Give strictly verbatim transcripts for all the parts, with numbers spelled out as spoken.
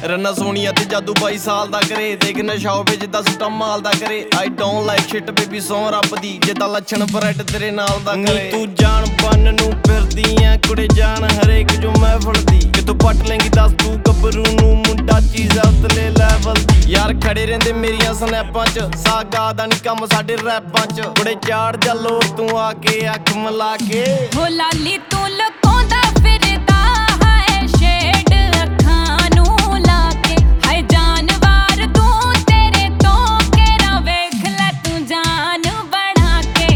ਰੰਨਾ ਸੋਹਣੀਆ ਤੇ ਜਾਦੂ ਬਾਈ ਸਾਲ ਦਾ ਕਰੇ। ਦੇਖ ਨਸ਼ਾ ਹੋਵੇ ਜਿੱਦਾਂ ਸੁੱਟਾ ਮਾਲ ਦਾ ਕਰੇ। I don't like shit baby ਸੌ ਰੱਬ ਦੀ ਜਿੱਦਾਂ ਲੱਛਣ ਬਰੈਡ ਤੇਰੇ ਨਾਲ ਦਾ ਕਰੇ। ਤੂੰ ਜਾਣ ਬੰਨ ਨੂੰ ਫਿਰਦੀ ਐ ਕੁੜੇ ਜਾਣ ਹਰੇਕ ਜੋ ਮਹਿਫਲ ਦੀ। ਕਿਤੋਂ ਪੱਟ ਲੈਂਗੀ ਦੱਸ ਤੂੰ ਗੱਭਰੂ ਨੂੰ ਮੁੰਡਾ ਚੀਜ਼ ਉਤਲੇ ਲੈਵਲ ਦੀ। ਯਾਰ ਖੜੇ ਰਹਿੰਦੇ ਮੇਰੀਆਂ ਸਨੈਪਾਂ ਚ ਸਾਗਾ ਦਾ ਨੀ ਕੰਮ ਸਾਡੇ ਰੈਪਾਂ ਚ। ਕੁੜੇ ਚਾੜ ਜੱਲੋ ਤੂੰ ਆ ਕੇ ਅੱਖ ਮਿਲਾ ਕੇ ਹੋ ਲਾਲੀ ਤੂੰ ਲੁਕਾਉਂਦਾ ਫਿਰਦਾ ਹਾਏ ਸ਼ੇਡ ਅੱਖਾਂ ਨੂੰ ਲਾ ਕੇ। ਹਾਏ ਜਾਨਵਾਰ ਤੂੰ ਤੇਰੇ ਤੋਂ ਕਿਹੜਾ ਵੇਖ ਲੈ ਤੂੰ ਜਾਨ ਬਣਾ ਕੇ।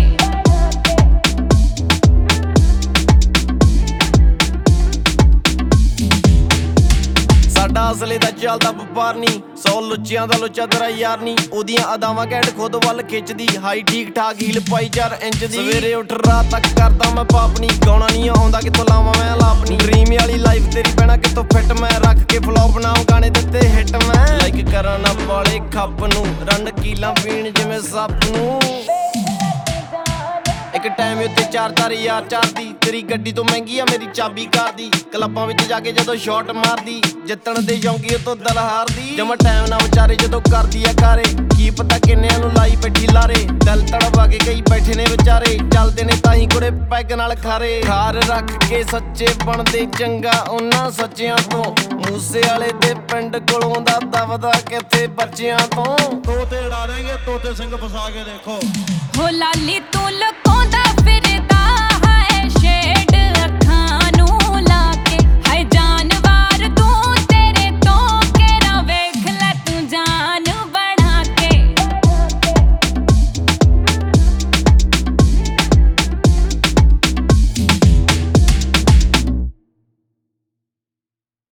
ਸਾਡਾ ਅਸਲੇ ਦਾ ਚੱਲਦਾ ਵਪਾਰ ਨੀ ਸੌ ਲੁੱਚਿਆਂ ਦਾ ਲੁੱਚਾ ਤੇਰਾ ਯਾਰ ਨੀ। ਉਹਦੀਆਂ ਅਦਾਵਾਂ ਘੈਂਟ ਖੁਦ ਵੱਲ ਖਿੱਚਦੀ ਹਾਈ ਠੀਕ ਠਾਕ ਹੀਲ ਪਾਈ ਚਾਰ ਇੰਚ ਦੀ। ਸਵੇਰੇ ਉੱਠ ਰਾਤ ਤੱਕ ਕਰਦਾ ਮੈਂ ਪਾਪ ਨੀ ਗਾਉਣਾ ਨੀ ਆਉਂਦਾ ਕਿਤੋਂ ਲਾਵਾਂ ਮੈਂ ਲਾਪ ਨੀ। ਡ੍ਰੀਮ ਵਾਲੀ ਲਾਈਫ ਤੇਰੀ ਪੈਣਾ ਕਿਤੋਂ ਫਿੱਟ ਮੈਂ ਰੱਖ ਕੇ ਫਲੋ ਬਣਾਉ ਗਾਣੇ ਦਿੱਤੇ ਹਿੱਟ ਮੈਂ। ਲਾਈਕ ਕਰਨ ਵਾਲੇ ਖੱਪ ਨੂੰ ਰੰਡ ਕੀਲਾਂ ਪੀਣ ਜਿਵੇਂ ਸੱਪ ਨੂੰ। ਇੱਕ ਟਾਈਮ ਉੱਤੇ ਚਾਰ ਤਾਰ ਯਾਰ ਚਾਰ ਦੀ ਤੇਰੀ ਗੱਡੀ ਤੋਂ ਮਹਿੰਗੀ ਆ ਮੇਰੀ ਚਾਬੀ ਕਾਰ ਦੀ। ਕਲੱਬਾਂ ਵਿੱਚ ਜਾ ਕੇ ਜਦੋਂ ਸ਼ਾਟ ਮਾਰਦੀ ਜਿੱਤਣ ਦੇ ਜੌਂਗੀ ਤੋਂ ਦਿਲ ਹਾਰਦੀ। ਜਮਾ ਟਾਈਮ ਨਾ ਵਿਚਾਰੇ ਜਦੋਂ ਕਰਦੀ ਆ ਕਾਰੇ ਕੀ ਪਤਾ ਕਿੰਨਿਆਂ ਨੂੰ ਲਾਈ ਬੈਠੀ ਲਾਰੇ। ਦਿਲ ਤੜਵਾ ਕੇ ਕਈ ਬੈਠੇ ਨੇ ਵਿਚਾਰੇ ਚੱਲਦੇ ਨੇ ਤਾਂ ਹੀ ਕੁੜੇ ਪੈਗ ਨਾਲ ਖਾਰੇ। ਖਾਰ ਰੱਖ ਕੇ ਸੱਚੇ ਬਣਦੇ ਚੰਗਾ ਉਹਨਾਂ ਸੱਚਿਆਂ ਤੋਂ। ਮੂਸੇ ਵਾਲੇ ਦੇ ਪਿੰਡ ਕੋਲੋਂ ਦਾ ਦਵਦਾ ਕਿੱਥੇ ਬੱਚਿਆਂ ਤੋਂ। ਤੋਤੇ ਉਡਾ ਦੇਂਗੇ ਤੋਤੇ ਸਿੰਘ ਫਸਾ ਕੇ ਦੇਖੋ। ਹੋ ਲਾਲੀ ਤੂੰ ਲੁਕ